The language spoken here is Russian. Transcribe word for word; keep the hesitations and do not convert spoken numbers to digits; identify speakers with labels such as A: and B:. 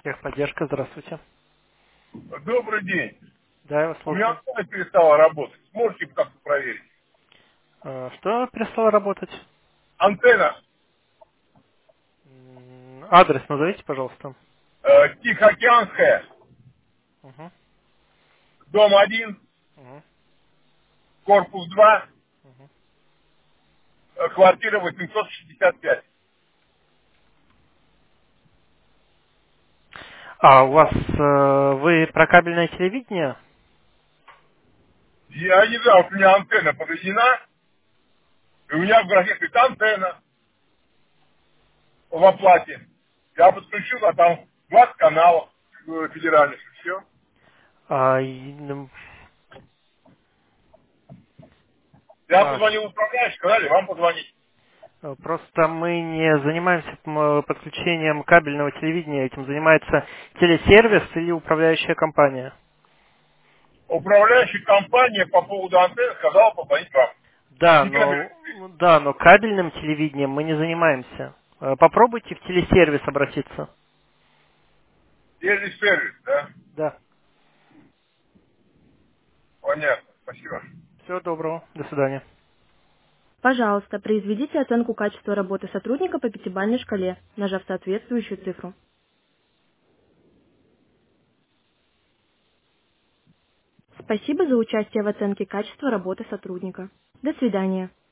A: Техподдержка, здравствуйте.
B: Добрый день.
A: Да, я вас
B: У меня
A: слушаю.
B: антенна перестала работать. Сможете как-то проверить?
A: Э, Что перестало работать?
B: Антенна
A: М, Адрес назовите, пожалуйста.
B: э, Тихоокеанская,
A: Угу,
B: дом один,
A: угу,
B: корпус два,
A: угу.
B: э, квартира восемьсот шестьдесят пять.
A: А у вас, э, вы про кабельное телевидение?
B: Я не знаю, вот у меня антенна подведена, и у меня в графе стоит антенна в оплате. Я подключил, а там двадцать каналов э, федеральных, и все.
A: А, и, м,
B: Я
A: а,
B: позвонил в управляющий, сказали, вам позвонить.
A: э, просто мы не занимаемся м, подключением кабельного телевидения. Этим занимается телесервис или управляющая компания.
B: Управляющая компания по поводу антенны сказала позвонить вам.
A: Да,
B: Не
A: но
B: кабель.
A: да, но кабельным телевидением мы не занимаемся. Э, Попробуйте в телесервис обратиться.
B: Есть сервис, да?
A: Да.
B: Понятно, спасибо.
A: Всего доброго. До свидания.
C: Пожалуйста, произведите оценку качества работы сотрудника по пятибалльной шкале, нажав соответствующую цифру. Спасибо за участие в оценке качества работы сотрудника. До свидания.